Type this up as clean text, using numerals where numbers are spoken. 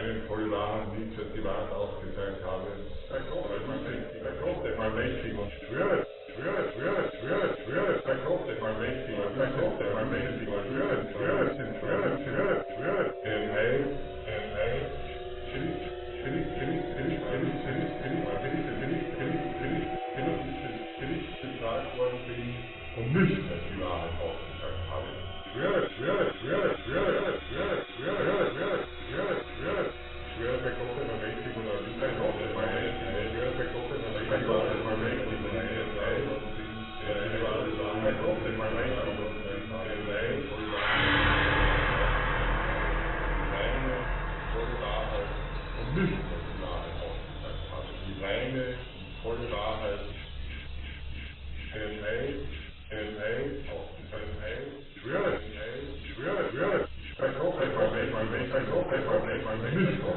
reine volle Wahrheit liegt, dass die Wahrheit aufgezeigt habe. Verkauft euch mal mächtig und schwöret, verkauft euch mal mächtig und schwöret, Heil, gefragt worden bin und nicht, dass die Wahrheit aufgezeigt habe. Schwöre, verkauft euch mal mächtig und verkauft euch mal mächtig, verkauft euch mal mächtig und verkauft euch mal mächtig und reine, volle Wahrheit und nicht, was die Wahrheit aufgezeigt habe. Die reine, volle Wahrheit, schwöre, verkauft euch mal mächtig, verkauft euch mal mächtig, nicht